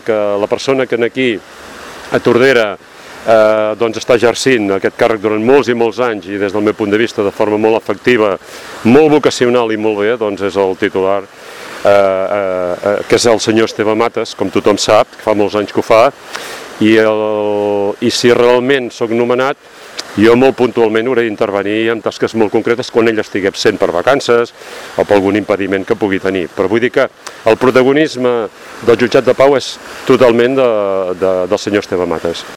que la persona que aquí a Tordera doncs està exercint aquest càrrec durant molts i molts anys i des del meu punt de vista de forma molt efectiva, molt vocacional i molt bé, doncs és el titular, que és el senyor Esteve Matas, com tothom sap, que fa molts anys que ho fa, i si realment soc nomenat, jo molt puntualment hauré d'intervenir en tasques molt concretes quan ell estigui absent per vacances o per algun impediment que pugui tenir. Però vull dir que el protagonisme del jutjat de pau és totalment del senyor Esteve Matas.